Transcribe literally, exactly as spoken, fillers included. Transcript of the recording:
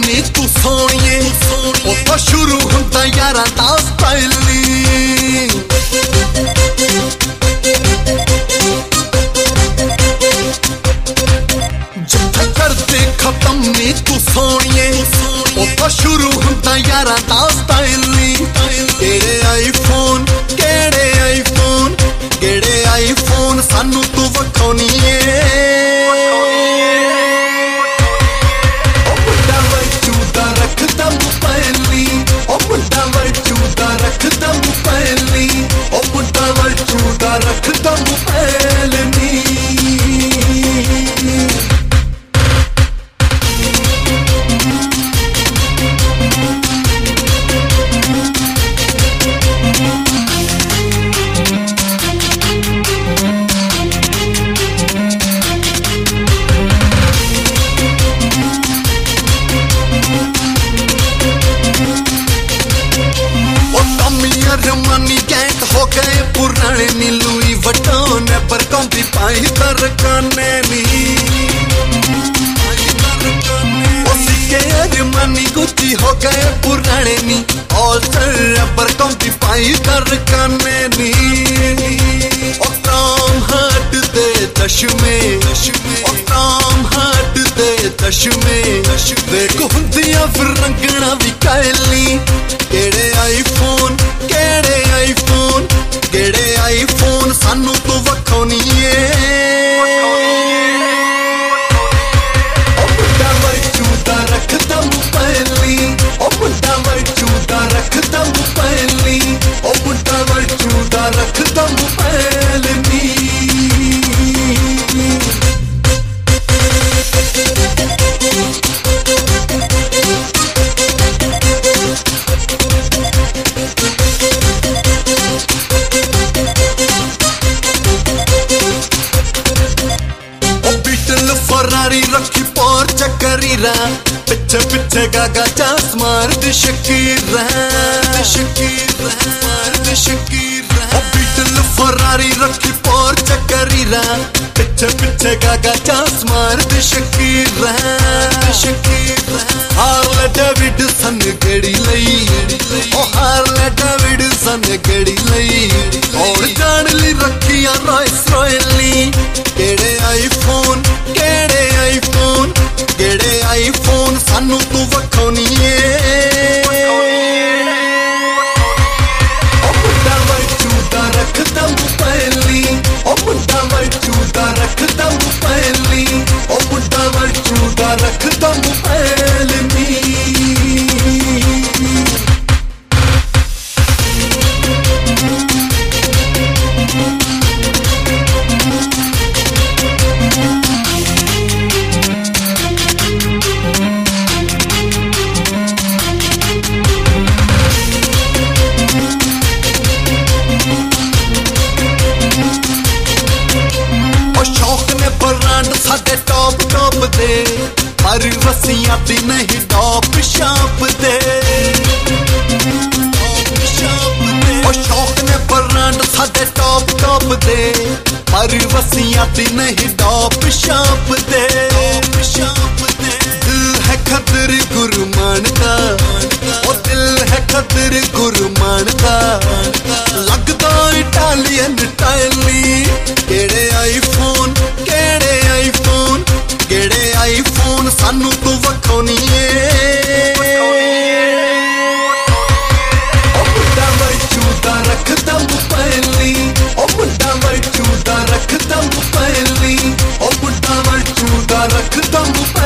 नी तू सोनिए ओ तो शुरू हुंदा यारा दा स्टाइल नी जिथे करदे खत्म नी तू सोनिए ओ तो शुरू हुंदा यारा दा स्टाइल नी तेरे आईफोन केड़े आईफोन केड़े आईफोन सानू तू वखानी रमानी गैंग हो गए पुराने नी लुई वटोन पर कौंदी पाई तरकाने नी के रमानी गुच्ची हो गए पुराने नी ऑल्टर पर कौंदी पाई तरकाने नी ओ फ्रॉम हार्ट दे चश्मे ओ फ्रॉम हार्ट दे चश्मे वेख हुंदियां फिर रंगना भी कायली केड़े आईफोन केड़े आईफोन केड़े आईफोन सानू तू वखानी ओ बुड्ढा मरचूदा रखदा मोबाइली ओ बुड्ढा मरचूदा रखदा मोबाइली ओ बुड्ढा मरचूदा रखदा मोबाइल नी फरारी रखी पोर चक्करीरा पिछे पिछे गागा चांस मार दे शकीरा शकीरा मार दे शकीरा बीटल फरारी रखी पोर चक्करीरा पिछे पिछे गागा चांस मार दे शकीरा शकीरा हार्ले डेविडसन गड़ी लई ओ हार्ले डेविडसन गड़ी लई और जान ली रखिया रॉयस रॉयली केड़े आईफोन केड़े आईफोन केड़े आईफोन सानू तू वखानी ओ बुड्ढा मरचूदा रखदा मोबाइली ओ बुड्ढा मरचूदा रखदा मोबाइली ओ बुड्ढा मरचूदा रखदा मोबाइल नी साडे टॉप टॉप दे पर रस्सियां दी नहीं टॉप शाप दे ओ शौक ने ब्रांड साडे टॉप टॉप दे पर रस्सियां दी नहीं टॉप शाप दे दिल है खतर गुरमान का ओ दिल है खतर गुरमान का लगदा इटालियन टाइली केड़े आईफोन केड़े आईफोन केड़े आईफोन सानू तू वखानी ओ बुड्ढा मरचूदा रखदा मोबाइली ओ बुड्ढा मरचूदा रखदा मोबाइली ओ बुड्ढा मरचूदा रखदा मोबाइली